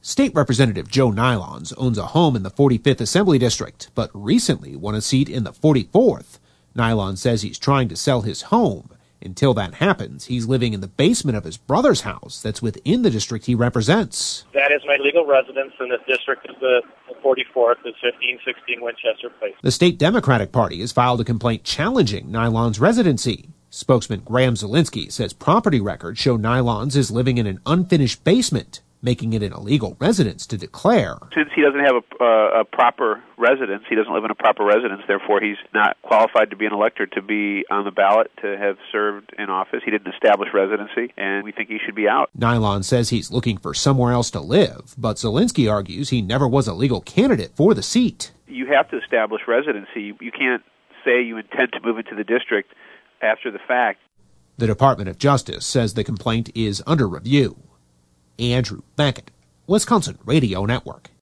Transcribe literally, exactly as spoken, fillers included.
State Representative Joe Nylons owns a home in the forty-fifth Assembly District, but recently won a seat in the forty-fourth. Nylons says he's trying to sell his home. Until that happens, he's living in the basement of his brother's house that's within the district he represents. That is my legal residence, and this district is the forty-fourth. It's fifteen sixteen Winchester Place. The State Democratic Party has filed a complaint challenging Nylons' residency. Spokesman Graham Zielinski says property records show Nylons is living in an unfinished basement, making it an illegal residence to declare. Since he doesn't have a, uh, a proper residence, he doesn't live in a proper residence, therefore he's not qualified to be an elector, to be on the ballot, to have served in office. He didn't establish residency, and we think he should be out. Nylon says he's looking for somewhere else to live, but Zielinski argues he never was a legal candidate for the seat. You have to establish residency. You can't say you intend to move into the district after the fact. The Department of Justice says the complaint is under review. Andrew Beckett, Wisconsin Radio Network.